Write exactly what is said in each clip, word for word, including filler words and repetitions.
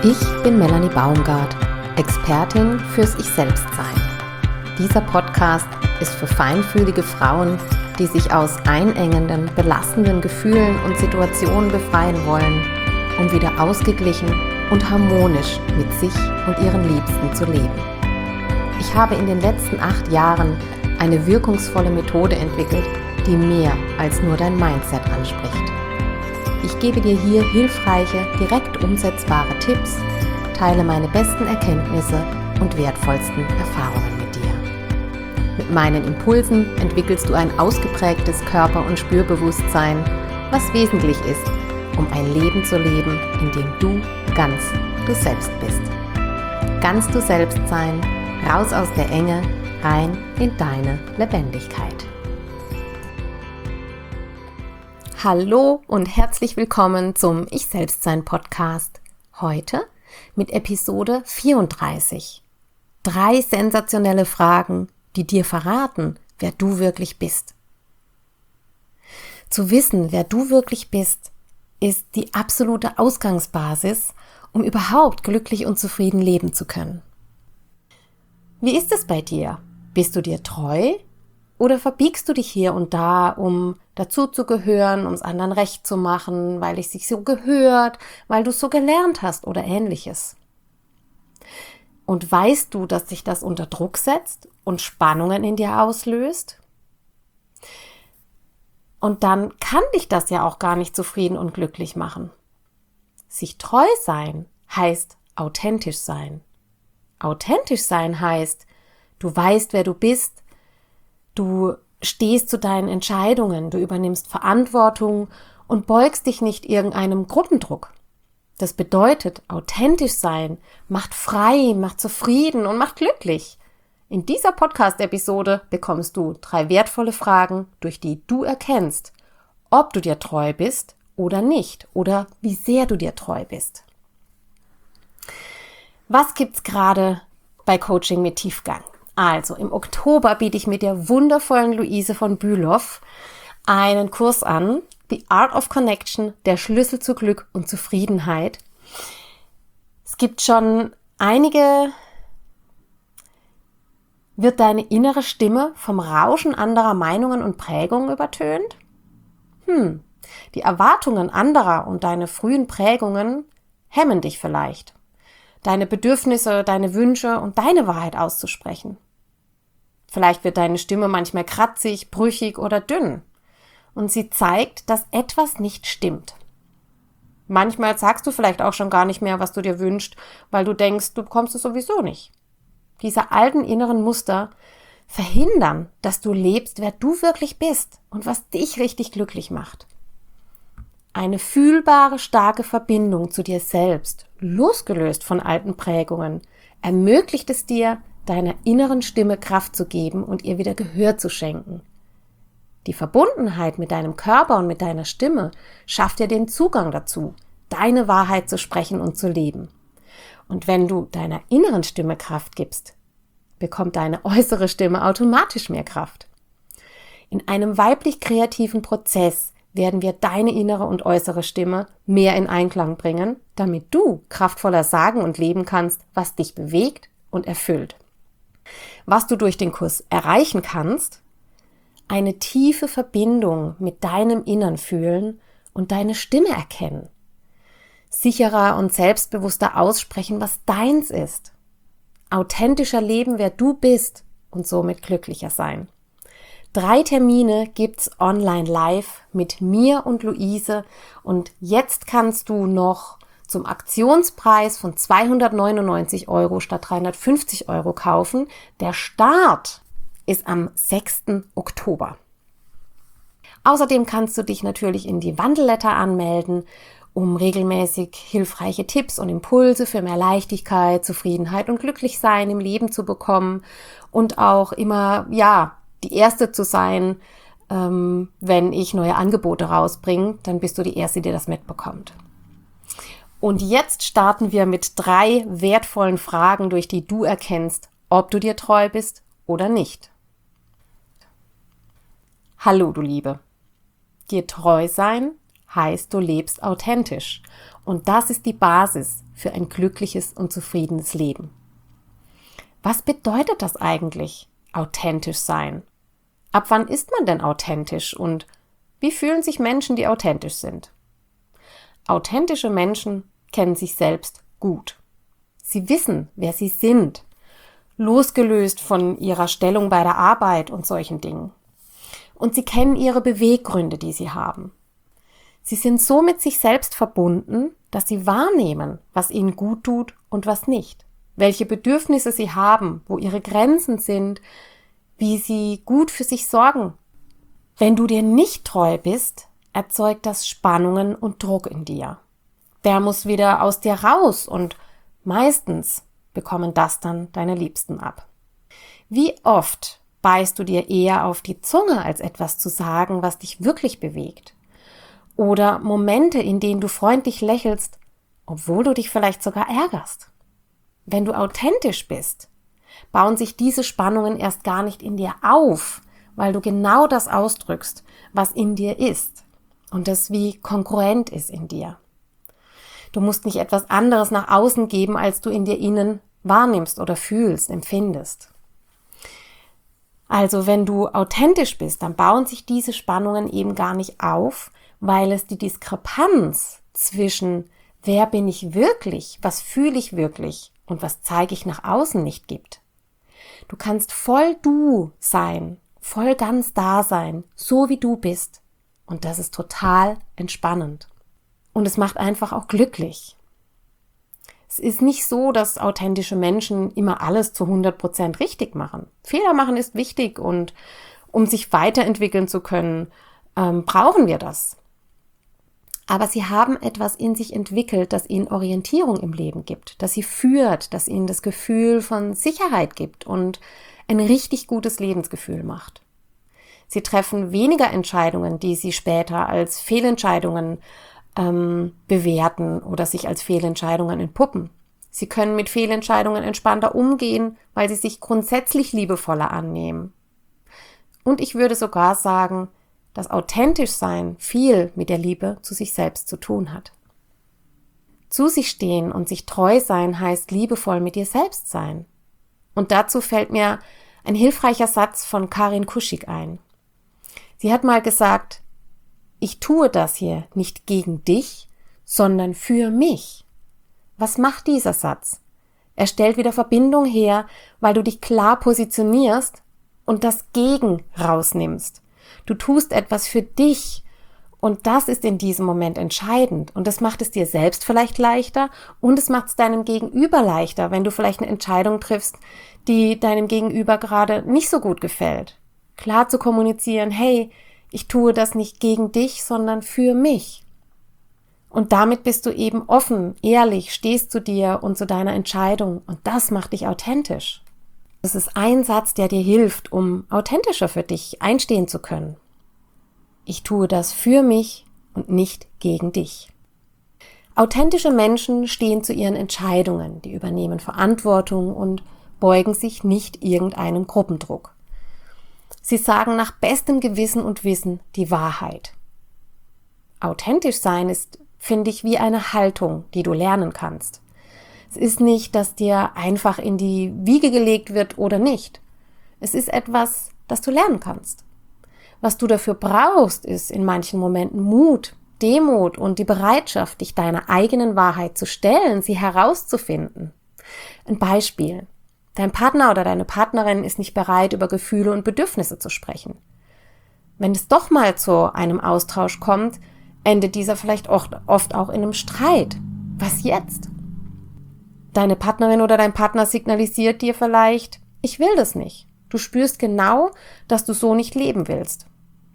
Ich bin Melanie Baumgart, Expertin fürs Ich-Selbst-Sein. Dieser Podcast ist für feinfühlige Frauen, die sich aus einengenden, belastenden Gefühlen und Situationen befreien wollen, um wieder ausgeglichen und harmonisch mit sich und ihren Liebsten zu leben. Ich habe in den letzten acht Jahren eine wirkungsvolle Methode entwickelt, die mehr als nur dein Mindset anspricht. Ich gebe dir hier hilfreiche, direkt umsetzbare Tipps, teile meine besten Erkenntnisse und wertvollsten Erfahrungen mit dir. Mit meinen Impulsen entwickelst du ein ausgeprägtes Körper- und Spürbewusstsein, was wesentlich ist, um ein Leben zu leben, in dem du ganz du selbst bist. Ganz du selbst sein, raus aus der Enge, rein in deine Lebendigkeit. Hallo und herzlich willkommen zum Ich-Selbst-Sein-Podcast. Heute mit Episode vierunddreißig. Drei sensationelle Fragen, die dir verraten, wer du wirklich bist. Zu wissen, wer du wirklich bist, ist die absolute Ausgangsbasis, um überhaupt glücklich und zufrieden leben zu können. Wie ist es bei dir? Bist du dir treu? Oder verbiegst du dich hier und da, um dazuzugehören, um es anderen recht zu machen, weil es sich so gehört, weil du es so gelernt hast oder ähnliches? Und weißt du, dass dich das unter Druck setzt und Spannungen in dir auslöst? Und dann kann dich das ja auch gar nicht zufrieden und glücklich machen. Sich treu sein heißt authentisch sein. Authentisch sein heißt, du weißt, wer du bist, du stehst zu deinen Entscheidungen, du übernimmst Verantwortung und beugst dich nicht irgendeinem Gruppendruck. Das bedeutet, authentisch sein macht frei, macht zufrieden und macht glücklich. In dieser Podcast-Episode bekommst du drei wertvolle Fragen, durch die du erkennst, ob du dir treu bist oder nicht oder wie sehr du dir treu bist. Was gibt's gerade bei Coaching mit Tiefgang? Also im Oktober biete ich mit der wundervollen Luise von Bülow einen Kurs an, The Art of Connection, der Schlüssel zu Glück und Zufriedenheit. Es gibt schon einige, wird deine innere Stimme vom Rauschen anderer Meinungen und Prägungen übertönt? Hm, die Erwartungen anderer und deine frühen Prägungen hemmen dich vielleicht, deine Bedürfnisse, deine Wünsche und deine Wahrheit auszusprechen. Vielleicht wird deine Stimme manchmal kratzig, brüchig oder dünn und sie zeigt, dass etwas nicht stimmt. Manchmal sagst du vielleicht auch schon gar nicht mehr, was du dir wünschst, weil du denkst, du bekommst es sowieso nicht. Diese alten inneren Muster verhindern, dass du lebst, wer du wirklich bist und was dich richtig glücklich macht. Eine fühlbare, starke Verbindung zu dir selbst, losgelöst von alten Prägungen, ermöglicht es dir, deiner inneren Stimme Kraft zu geben und ihr wieder Gehör zu schenken. Die Verbundenheit mit deinem Körper und mit deiner Stimme schafft dir den Zugang dazu, deine Wahrheit zu sprechen und zu leben. Und wenn du deiner inneren Stimme Kraft gibst, bekommt deine äußere Stimme automatisch mehr Kraft. In einem weiblich kreativen Prozess werden wir deine innere und äußere Stimme mehr in Einklang bringen, damit du kraftvoller sagen und leben kannst, was dich bewegt und erfüllt. Was du durch den Kurs erreichen kannst, eine tiefe Verbindung mit deinem Innern fühlen und deine Stimme erkennen. Sicherer und selbstbewusster aussprechen, was deins ist. Authentischer leben, wer du bist und somit glücklicher sein. Drei Termine gibt's online live mit mir und Luise und jetzt kannst du noch zum Aktionspreis von zweihundertneunundneunzig Euro statt dreihundertfünfzig Euro kaufen. Der Start ist am sechsten Oktober. Außerdem kannst du dich natürlich in die Wandelletter anmelden, um regelmäßig hilfreiche Tipps und Impulse für mehr Leichtigkeit, Zufriedenheit und Glücklichsein im Leben zu bekommen und auch immer, ja, die Erste zu sein, ähm, wenn ich neue Angebote rausbringe, dann bist du die Erste, die das mitbekommt. Und jetzt starten wir mit drei wertvollen Fragen, durch die du erkennst, ob du dir treu bist oder nicht. Hallo, du Liebe. Dir treu sein heißt, du lebst authentisch. Und das ist die Basis, für ein glückliches und zufriedenes Leben. Was bedeutet das eigentlich, authentisch sein? Ab wann ist man denn authentisch und wie fühlen sich Menschen, die authentisch sind? Authentische Menschen kennen sich selbst gut. Sie wissen, wer sie sind, losgelöst von ihrer Stellung bei der Arbeit und solchen Dingen. Und sie kennen ihre Beweggründe, die sie haben. Sie sind so mit sich selbst verbunden, dass sie wahrnehmen, was ihnen gut tut und was nicht. Welche Bedürfnisse sie haben, wo ihre Grenzen sind, wie sie gut für sich sorgen. Wenn du dir nicht treu bist, erzeugt das Spannungen und Druck in dir. Der muss wieder aus dir raus und meistens bekommen das dann deine Liebsten ab. Wie oft beißt du dir eher auf die Zunge, als etwas zu sagen, was dich wirklich bewegt? Oder Momente, in denen du freundlich lächelst, obwohl du dich vielleicht sogar ärgerst? Wenn du authentisch bist, bauen sich diese Spannungen erst gar nicht in dir auf, weil du genau das ausdrückst, was in dir ist und das wie kongruent ist in dir. Du musst nicht etwas anderes nach außen geben, als du in dir innen wahrnimmst oder fühlst, empfindest. Also wenn du authentisch bist, dann bauen sich diese Spannungen eben gar nicht auf, weil es die Diskrepanz zwischen wer bin ich wirklich, was fühle ich wirklich und was zeige ich nach außen nicht gibt. Du kannst voll du sein, voll ganz da sein, so wie du bist. Und das ist total entspannend. Und es macht einfach auch glücklich. Es ist nicht so, dass authentische Menschen immer alles zu hundert Prozent richtig machen. Fehler machen ist wichtig und um sich weiterentwickeln zu können, ähm, brauchen wir das. Aber sie haben etwas in sich entwickelt, das ihnen Orientierung im Leben gibt, das sie führt, das ihnen das Gefühl von Sicherheit gibt und ein richtig gutes Lebensgefühl macht. Sie treffen weniger Entscheidungen, die sie später als Fehlentscheidungen ähm, bewerten oder sich als Fehlentscheidungen entpuppen. Sie können mit Fehlentscheidungen entspannter umgehen, weil sie sich grundsätzlich liebevoller annehmen. Und ich würde sogar sagen, dass authentisch sein viel mit der Liebe zu sich selbst zu tun hat. Zu sich stehen und sich treu sein heißt liebevoll mit dir selbst sein. Und dazu fällt mir ein hilfreicher Satz von Karin Kuschig ein. Sie hat mal gesagt, ich tue das hier nicht gegen dich, sondern für mich. Was macht dieser Satz? Er stellt wieder Verbindung her, weil du dich klar positionierst und das Gegen rausnimmst. Du tust etwas für dich und das ist in diesem Moment entscheidend und das macht es dir selbst vielleicht leichter und es macht es deinem Gegenüber leichter, wenn du vielleicht eine Entscheidung triffst, die deinem Gegenüber gerade nicht so gut gefällt. Klar zu kommunizieren, hey, ich tue das nicht gegen dich, sondern für mich. Und damit bist du eben offen, ehrlich, stehst zu dir und zu deiner Entscheidung und das macht dich authentisch. Das ist ein Satz, der dir hilft, um authentischer für dich einstehen zu können. Ich tue das für mich und nicht gegen dich. Authentische Menschen stehen zu ihren Entscheidungen, die übernehmen Verantwortung und beugen sich nicht irgendeinem Gruppendruck. Sie sagen nach bestem Gewissen und Wissen die Wahrheit. Authentisch sein ist, finde ich, wie eine Haltung, die du lernen kannst. Es ist nicht, dass dir einfach in die Wiege gelegt wird oder nicht. Es ist etwas, das du lernen kannst. Was du dafür brauchst, ist in manchen Momenten Mut, Demut und die Bereitschaft, dich deiner eigenen Wahrheit zu stellen, sie herauszufinden. Ein Beispiel. Dein Partner oder deine Partnerin ist nicht bereit, über Gefühle und Bedürfnisse zu sprechen. Wenn es doch mal zu einem Austausch kommt, endet dieser vielleicht oft auch in einem Streit. Was jetzt? Deine Partnerin oder dein Partner signalisiert dir vielleicht, ich will das nicht. Du spürst genau, dass du so nicht leben willst.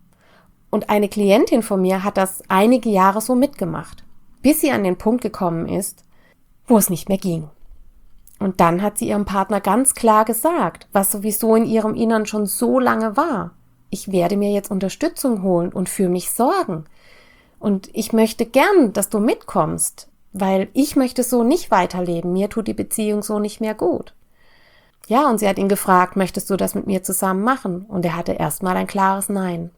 Und eine Klientin von mir hat das einige Jahre so mitgemacht, bis sie an den Punkt gekommen ist, wo es nicht mehr ging. Und dann hat sie ihrem Partner ganz klar gesagt, was sowieso in ihrem Innern schon so lange war. Ich werde mir jetzt Unterstützung holen und für mich sorgen. Und ich möchte gern, dass du mitkommst, weil ich möchte so nicht weiterleben. Mir tut die Beziehung so nicht mehr gut. Ja, und sie hat ihn gefragt, möchtest du das mit mir zusammen machen? Und er hatte erstmal ein klares Nein.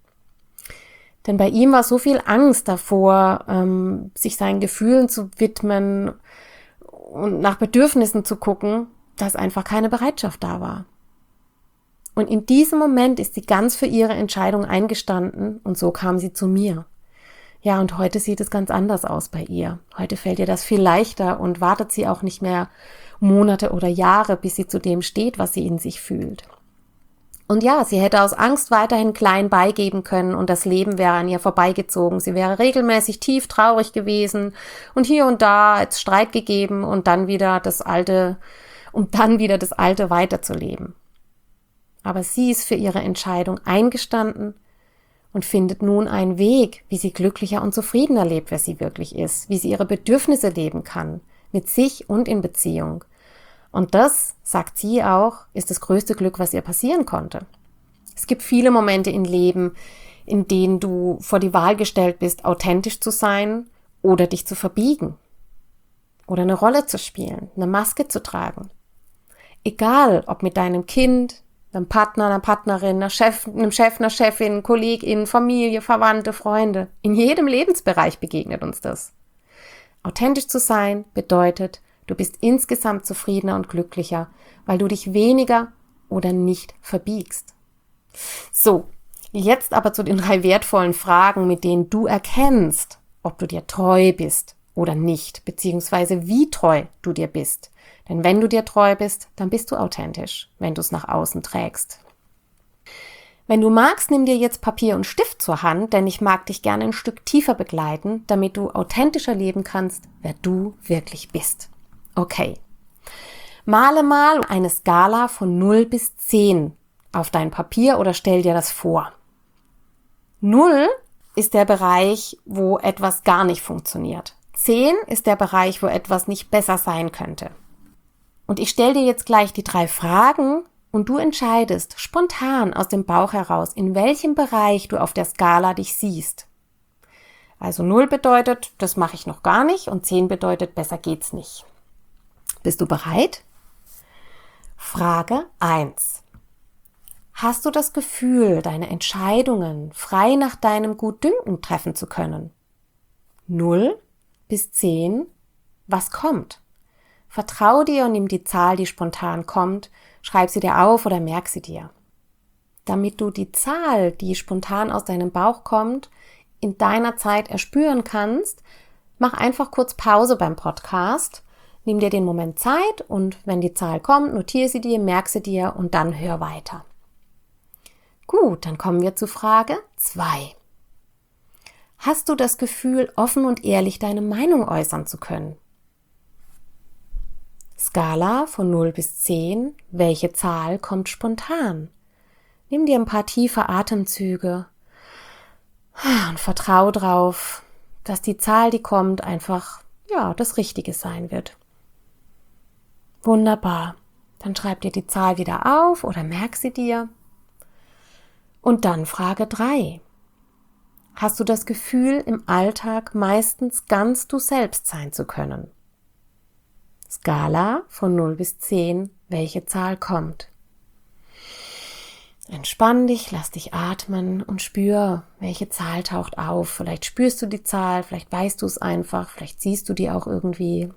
Denn bei ihm war so viel Angst davor, ähm, sich seinen Gefühlen zu widmen und nach Bedürfnissen zu gucken, dass einfach keine Bereitschaft da war. Und in diesem Moment ist sie ganz für ihre Entscheidung eingestanden und so kam sie zu mir. Ja, und heute sieht es ganz anders aus bei ihr. Heute fällt ihr das viel leichter und wartet sie auch nicht mehr Monate oder Jahre, bis sie zu dem steht, was sie in sich fühlt. Und ja, sie hätte aus Angst weiterhin klein beigeben können und das Leben wäre an ihr vorbeigezogen. Sie wäre regelmäßig tief traurig gewesen und hier und da hat es Streit gegeben und dann wieder das Alte, um dann wieder das Alte weiterzuleben. Aber sie ist für ihre Entscheidung eingestanden und findet nun einen Weg, wie sie glücklicher und zufriedener lebt, wer sie wirklich ist, wie sie ihre Bedürfnisse leben kann, mit sich und in Beziehung. Und das, sagt sie auch, ist das größte Glück, was ihr passieren konnte. Es gibt viele Momente im Leben, in denen du vor die Wahl gestellt bist, authentisch zu sein oder dich zu verbiegen oder eine Rolle zu spielen, eine Maske zu tragen. Egal, ob mit deinem Kind, einem Partner, einer Partnerin, einer Chef, einem Chef, einer Chefin, Kollegin, Familie, Verwandte, Freunde. In jedem Lebensbereich begegnet uns das. Authentisch zu sein bedeutet, du bist insgesamt zufriedener und glücklicher, weil du dich weniger oder nicht verbiegst. So, jetzt aber zu den drei wertvollen Fragen, mit denen du erkennst, ob du dir treu bist oder nicht, beziehungsweise wie treu du dir bist. Denn wenn du dir treu bist, dann bist du authentisch, wenn du es nach außen trägst. Wenn du magst, nimm dir jetzt Papier und Stift zur Hand, denn ich mag dich gerne ein Stück tiefer begleiten, damit du authentischer leben kannst, wer du wirklich bist. Okay. Male mal eine Skala von null bis zehn auf dein Papier oder stell dir das vor. null ist der Bereich, wo etwas gar nicht funktioniert. zehn ist der Bereich, wo etwas nicht besser sein könnte. Und ich stelle dir jetzt gleich die drei Fragen und du entscheidest spontan aus dem Bauch heraus, in welchem Bereich du auf der Skala dich siehst. Also null bedeutet, das mache ich noch gar nicht und zehn bedeutet, besser geht's nicht. Bist du bereit? Frage eins. Hast du das Gefühl, deine Entscheidungen frei nach deinem Gutdünken treffen zu können? null bis zehn. Was kommt? Vertrau dir und nimm die Zahl, die spontan kommt, schreib sie dir auf oder merk sie dir. Damit du die Zahl, die spontan aus deinem Bauch kommt, in deiner Zeit erspüren kannst, mach einfach kurz Pause beim Podcast, nimm dir den Moment Zeit und wenn die Zahl kommt, notiere sie dir, merk sie dir und dann hör weiter. Gut, dann kommen wir zu Frage zwei. Hast du das Gefühl, offen und ehrlich deine Meinung äußern zu können? Skala von null bis zehn, welche Zahl kommt spontan? Nimm dir ein paar tiefe Atemzüge und vertrau drauf, dass die Zahl, die kommt, einfach ja das Richtige sein wird. Wunderbar. Dann schreib dir die Zahl wieder auf oder merk sie dir. Und dann Frage drei. Hast du das Gefühl, im Alltag meistens ganz du selbst sein zu können? Skala von null bis zehn, welche Zahl kommt? Entspann dich, lass dich atmen und spür, welche Zahl taucht auf. Vielleicht spürst du die Zahl, vielleicht weißt du es einfach, vielleicht siehst du die auch irgendwie.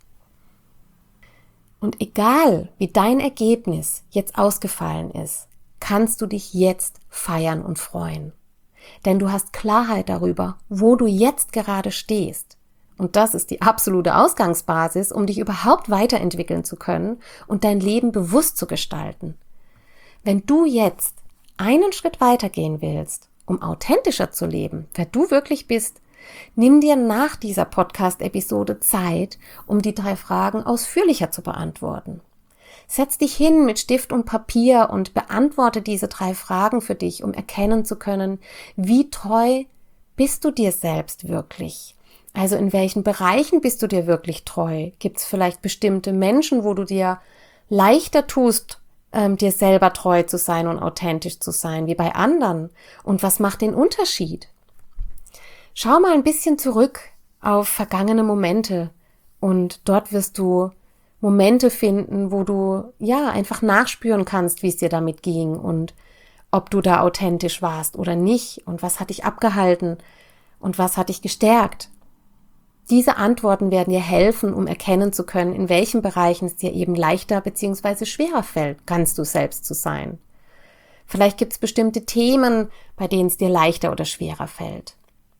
Und egal, wie dein Ergebnis jetzt ausgefallen ist, kannst du dich jetzt feiern und freuen. Denn du hast Klarheit darüber, wo du jetzt gerade stehst. Und das ist die absolute Ausgangsbasis, um dich überhaupt weiterentwickeln zu können und dein Leben bewusst zu gestalten. Wenn du jetzt einen Schritt weitergehen willst, um authentischer zu leben, wer du wirklich bist, nimm dir nach dieser Podcast-Episode Zeit, um die drei Fragen ausführlicher zu beantworten. Setz dich hin mit Stift und Papier und beantworte diese drei Fragen für dich, um erkennen zu können, wie treu bist du dir selbst wirklich? Also in welchen Bereichen bist du dir wirklich treu? Gibt es vielleicht bestimmte Menschen, wo du dir leichter tust, ähm, dir selber treu zu sein und authentisch zu sein, wie bei anderen? Und was macht den Unterschied? Schau mal ein bisschen zurück auf vergangene Momente und dort wirst du Momente finden, wo du ja einfach nachspüren kannst, wie es dir damit ging und ob du da authentisch warst oder nicht und was hat dich abgehalten und was hat dich gestärkt. Diese Antworten werden dir helfen, um erkennen zu können, in welchen Bereichen es dir eben leichter bzw. schwerer fällt, ganz du selbst zu sein. Vielleicht gibt es bestimmte Themen, bei denen es dir leichter oder schwerer fällt.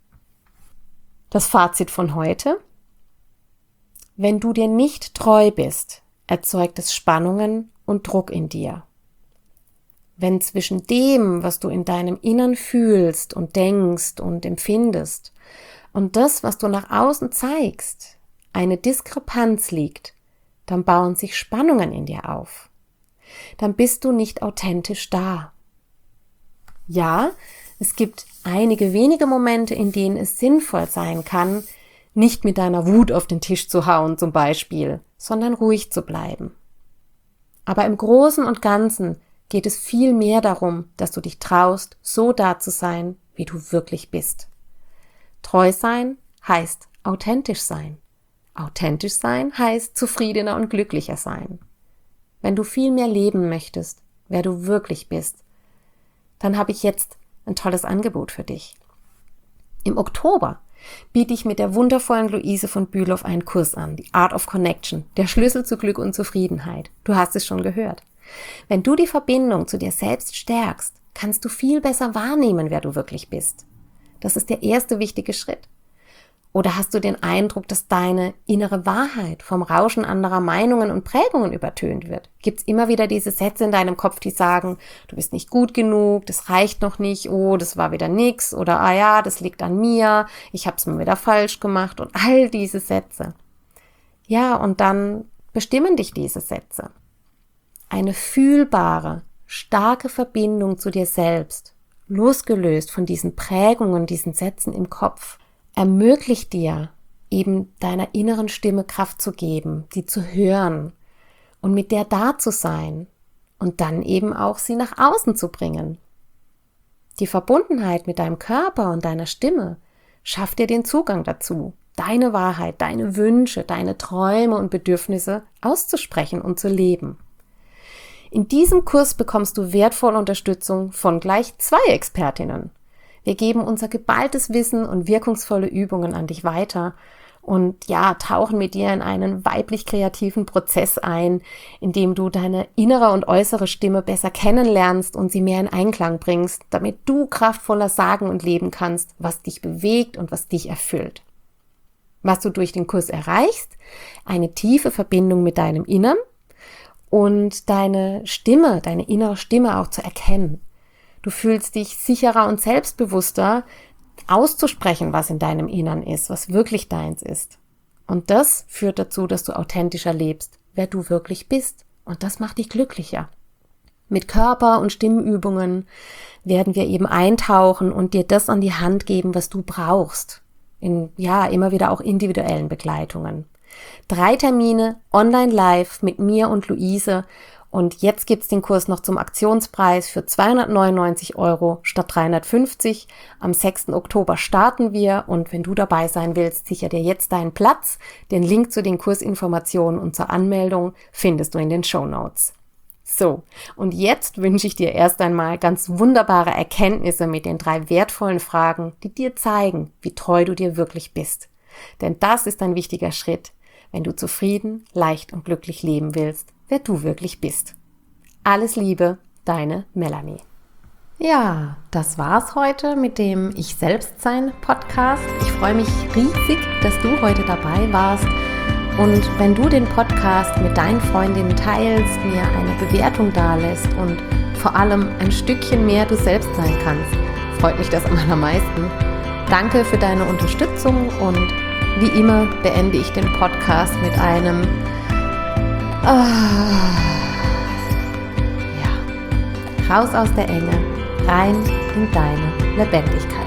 Das Fazit von heute: Wenn du dir nicht treu bist, erzeugt es Spannungen und Druck in dir. Wenn zwischen dem, was du in deinem Innern fühlst und denkst und empfindest, und das, was du nach außen zeigst, eine Diskrepanz liegt, dann bauen sich Spannungen in dir auf. Dann bist du nicht authentisch da. Ja, es gibt einige wenige Momente, in denen es sinnvoll sein kann, nicht mit deiner Wut auf den Tisch zu hauen zum Beispiel, sondern ruhig zu bleiben. Aber im Großen und Ganzen geht es viel mehr darum, dass du dich traust, so da zu sein, wie du wirklich bist. Treu sein heißt authentisch sein. Authentisch sein heißt zufriedener und glücklicher sein. Wenn du viel mehr leben möchtest, wer du wirklich bist, dann habe ich jetzt ein tolles Angebot für dich. Im Oktober biete ich mit der wundervollen Luise von Bülow einen Kurs an, die Art of Connection, der Schlüssel zu Glück und Zufriedenheit. Du hast es schon gehört. Wenn du die Verbindung zu dir selbst stärkst, kannst du viel besser wahrnehmen, wer du wirklich bist. Das ist der erste wichtige Schritt. Oder hast du den Eindruck, dass deine innere Wahrheit vom Rauschen anderer Meinungen und Prägungen übertönt wird? Gibt es immer wieder diese Sätze in deinem Kopf, die sagen, du bist nicht gut genug, das reicht noch nicht, oh, das war wieder nix, oder ah ja, das liegt an mir, ich habe es mal wieder falsch gemacht und all diese Sätze. Ja, und dann bestimmen dich diese Sätze. Eine fühlbare, starke Verbindung zu dir selbst, losgelöst von diesen Prägungen, diesen Sätzen im Kopf, ermöglicht dir, eben deiner inneren Stimme Kraft zu geben, die zu hören und mit der da zu sein und dann eben auch sie nach außen zu bringen. Die Verbundenheit mit deinem Körper und deiner Stimme schafft dir den Zugang dazu, deine Wahrheit, deine Wünsche, deine Träume und Bedürfnisse auszusprechen und zu leben. In diesem Kurs bekommst du wertvolle Unterstützung von gleich zwei Expertinnen. Wir geben unser geballtes Wissen und wirkungsvolle Übungen an dich weiter und ja, tauchen mit dir in einen weiblich-kreativen Prozess ein, in dem du deine innere und äußere Stimme besser kennenlernst und sie mehr in Einklang bringst, damit du kraftvoller sagen und leben kannst, was dich bewegt und was dich erfüllt. Was du durch den Kurs erreichst, eine tiefe Verbindung mit deinem Innern und deine Stimme, deine innere Stimme auch zu erkennen. Du fühlst dich sicherer und selbstbewusster, auszusprechen, was in deinem Innern ist, was wirklich deins ist. Und das führt dazu, dass du authentischer lebst, wer du wirklich bist. Und das macht dich glücklicher. Mit Körper- und Stimmübungen werden wir eben eintauchen und dir das an die Hand geben, was du brauchst. In, ja, immer wieder auch individuellen Begleitungen. Drei Termine, online live mit mir und Luise. Und jetzt gibt's den Kurs noch zum Aktionspreis für zweihundertneunundneunzig Euro statt dreihundertfünfzig. Am sechsten Oktober starten wir und wenn du dabei sein willst, sicher dir jetzt deinen Platz. Den Link zu den Kursinformationen und zur Anmeldung findest du in den Shownotes. So, und jetzt wünsche ich dir erst einmal ganz wunderbare Erkenntnisse mit den drei wertvollen Fragen, die dir zeigen, wie treu du dir wirklich bist. Denn das ist ein wichtiger Schritt, wenn du zufrieden, leicht und glücklich leben willst, wer du wirklich bist. Alles Liebe, deine Melanie. Ja, das war's heute mit dem Ich Selbst Sein Podcast. Ich freue mich riesig, dass du heute dabei warst. Und wenn du den Podcast mit deinen Freundinnen teilst, mir eine Bewertung dalässt und vor allem ein Stückchen mehr du selbst sein kannst, freut mich das am allermeisten. Danke für deine Unterstützung und wie immer beende ich den Podcast mit einem Ah, ja, raus aus der Enge, rein in deine Lebendigkeit.